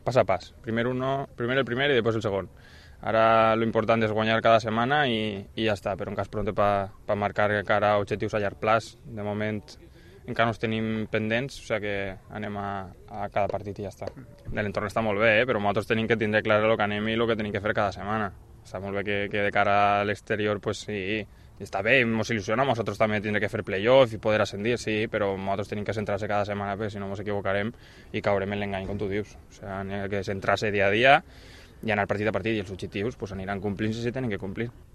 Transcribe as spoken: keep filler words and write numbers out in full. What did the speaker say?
Pas a pas. Primer uno, primer el primer i després el segon. Ara lo important és guanyar cada setmana i, i ja està, però encara és pronto per pa marcar cara a objectius a llarg plaç. De moment encara no els tenim pendents, o sigui que anem a, a cada partit i ja està. L'entorn està molt bé, eh? Però nosaltres tenim que tindre clar el que anem i el que tenim que fer cada setmana. Està molt bé que, que de cara a l'exterior, pues sí, està bé, ens il·lusiona, nosaltres també tindrem que fer playoff i poder ascendir, sí, però nosaltres tenim que centrar-se cada setmana, perquè si no ens equivocarem i caurem en l'engany, com tu dius. O sigui, hem que centrar-se dia a dia i anar partit a partit, i els objectius pues, aniran complint-se si tenen que complir.